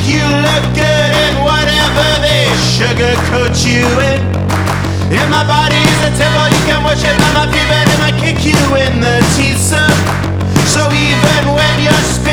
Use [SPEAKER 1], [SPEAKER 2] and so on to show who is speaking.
[SPEAKER 1] you look good in whatever they sugarcoat you in. If my body's a temple you can worship at my feet, but it might kick you in the teeth, sir. So even when you're